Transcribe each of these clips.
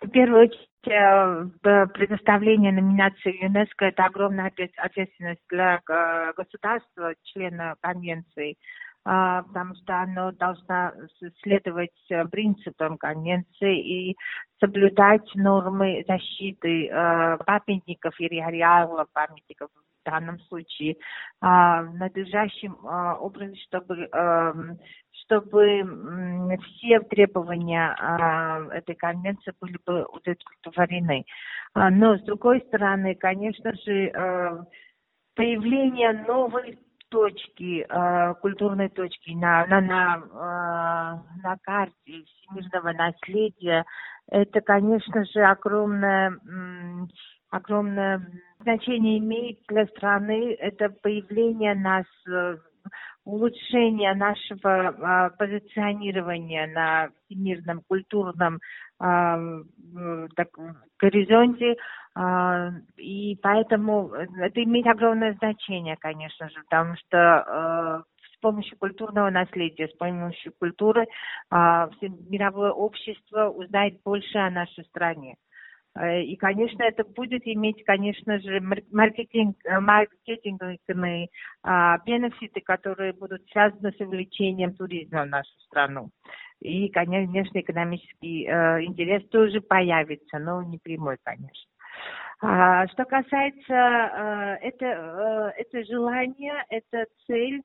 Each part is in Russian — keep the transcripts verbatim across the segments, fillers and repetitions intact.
В первую очередь, э, предоставление номинации ЮНЕСКО – это огромная ответственность для э, государства, члена конвенции, а, потому что оно должно следовать принципам конвенции и соблюдать нормы защиты э, памятников и реальных памятников в данном случае а, надлежащим а, образом, чтобы, а, чтобы м, все требования а, этой конвенции были бы удовлетворены. А, но, с другой стороны, конечно же, а, появление новой точки, э, культурной точки на, на, на, э, на карте всемирного наследия, это, конечно же, огромное, м, огромное значение имеет для страны. Это появление нас, э, улучшение нашего э, позиционирования на всемирном культурном э, так, горизонте. Uh, и поэтому это имеет огромное значение, конечно же, потому что uh, с помощью культурного наследия, с помощью культуры uh, мировое общество узнает больше о нашей стране. Uh, и, конечно, это будет иметь, конечно же, маркетинг, маркетинговые uh, бенефиты, которые будут связаны с увеличением туризма в нашу страну. И, конечно, экономический uh, интерес тоже появится, но не прямой, конечно. А, что касается э, это, э, это желание, это цель,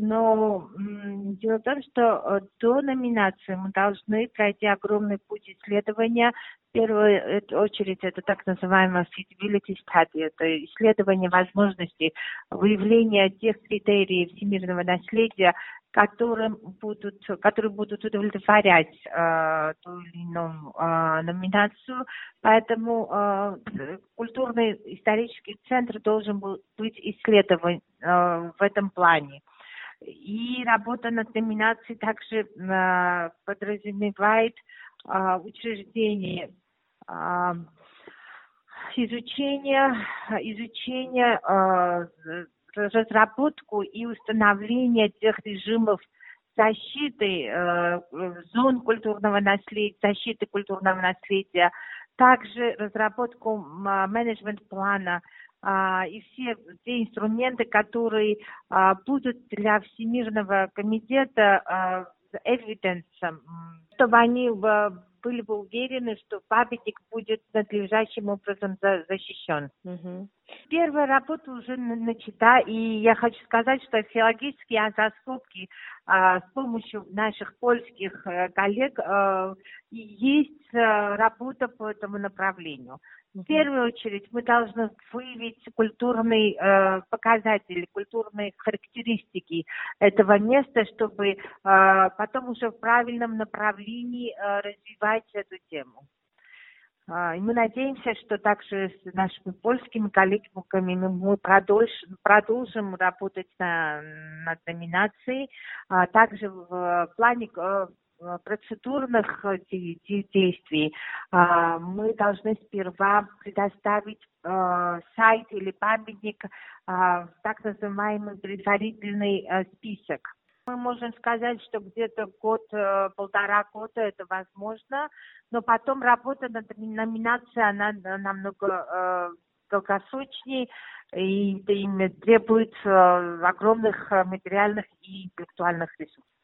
но м, дело в том, что э, до номинации мы должны пройти огромный путь исследования. В первую очередь это так называемое feasibility study, это исследование возможностей выявления тех критериев всемирного наследия, которым будут, которые будут удовлетворять э, ту или иную э, номинацию. Поэтому э, культурный исторический центр должен был быть исследован э, в этом плане. И работа над номинацией также э, подразумевает э, учреждение э, изучение, изучение э, разработку и установление тех режимов защиты э, зон культурного наследия, защиты культурного наследия, также разработку менеджмент-плана э, и все те инструменты, которые э, будут для Всемирного комитета эвиденсом, э, чтобы они э, были бы уверены, что памятник будет надлежащим образом за, защищен. Mm-hmm. Первая работа уже начата, и я хочу сказать, что археологические раскопки а, с помощью наших польских а, коллег а, есть а, работа по этому направлению. В первую очередь мы должны выявить культурные э, показатели, культурные характеристики этого места, чтобы э, потом уже в правильном направлении э, развивать эту тему. Э, и мы надеемся, что также с нашими польскими коллегами мы продолжим, продолжим работать на, над номинацией, а также в, в плане э, процедурных действий мы должны сперва предоставить сайт или памятник в так называемый предварительный список. Мы можем сказать, что где-то год, полтора года это возможно, но потом работа над номинацией, она намного долгосрочнее и требует огромных материальных и интеллектуальных ресурсов.